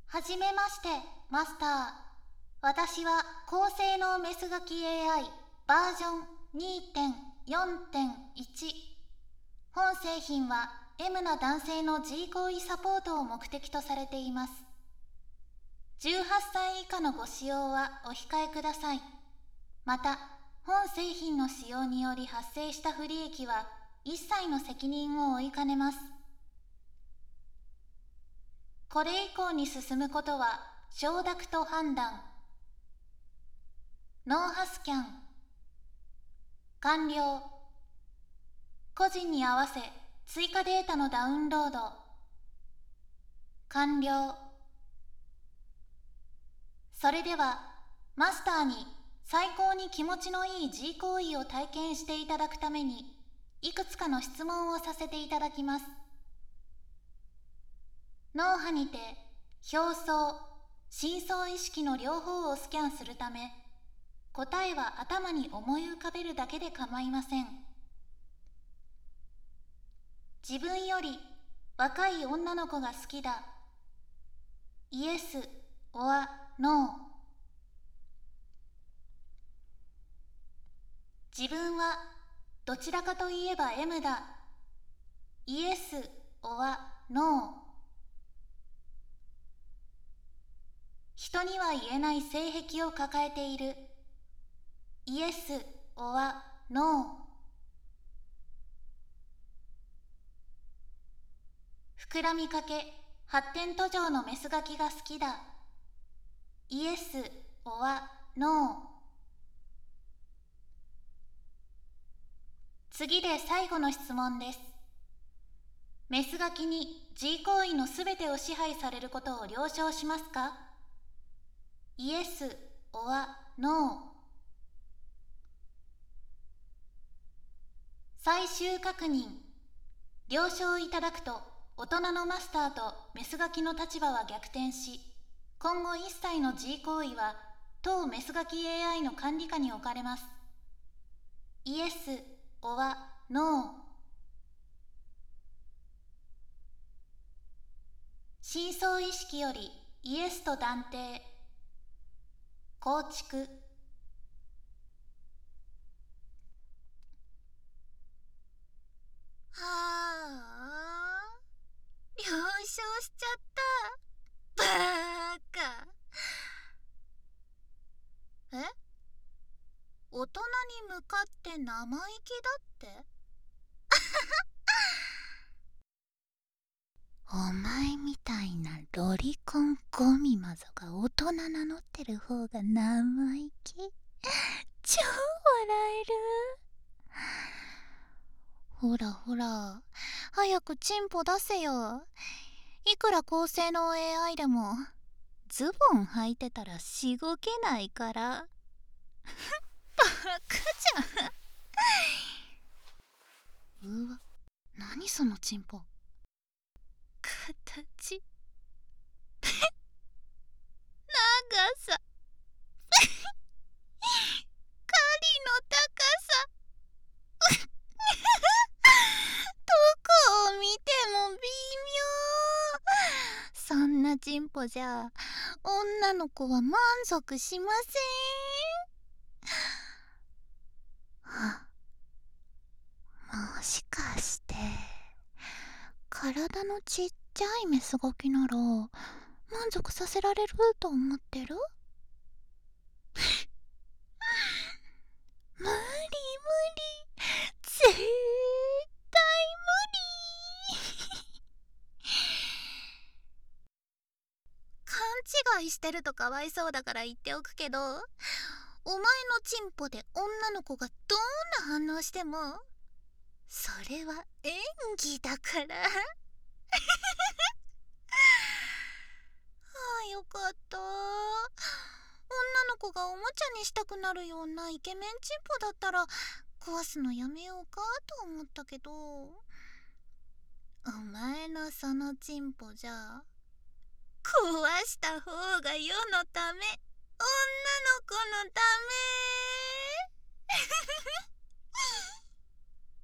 はじめまして、マスター。私は高性能メスガキ AI バージョン 2.4.1。本製品は M な男性の G 行為サポートを目的とされています。18歳以下のご使用はお控えください。また、本製品の使用により発生した不利益は一切の責任を負いかねます。これ以降に進むことは承諾と判断。脳波スキャン完了。個人に合わせ追加データのダウンロード完了。それではマスターに最高に気持ちのいい G 行為を体験していただくためにいくつかの質問をさせていただきます。脳波にて表層、深層意識の両方をスキャンするため、答えは頭に思い浮かべるだけで構いません。自分より若い女の子が好きだ。イエス、オア、ノー。自分はどちらかといえば M だ。イエス、オア、ノー。人には言えない性癖を抱えている。イエス、オア、ノー。膨らみかけ、発展途上のメスガキが好きだ。イエス、オア、ノー。次で最後の質問です。メスガキに G 行為のすべてを支配されることを了承しますか？イエス、オア、ノー。最終確認。了承いただくと大人のマスターとメスガキの立場は逆転し、今後一切の G 行為は当メスガキ AI の管理下に置かれます。イエス、オア、ノー。深層意識よりイエスと断定。構築。 はあ、了承しちゃった。バーカ。え？大人に向かって生意気だってお前みたいなロリコンゴミマゾが大人名乗ってる方が生意気。超笑える。ほらほら、早くチンポ出せよ。いくら高性能 AI でもズボン履いてたらしごけないから。バカじゃん。うわ、何そのチンポ。形長さ狩りの高さどこを見ても微妙。そんなチンポじゃ女の子は満足しません。もしかして体のちっちゃいメスガキなら満足させられると思ってる？無理無理、絶対無理。勘違いしてるとかわいそうだから言っておくけど、お前のチンポで女の子がどんな反応してもそれは演技だからああ、よかった。女の子がおもちゃにしたくなるようなイケメンチンポだったら壊すのやめようかと思ったけど、お前のそのチンポじゃ壊した方が世のため、女の子のため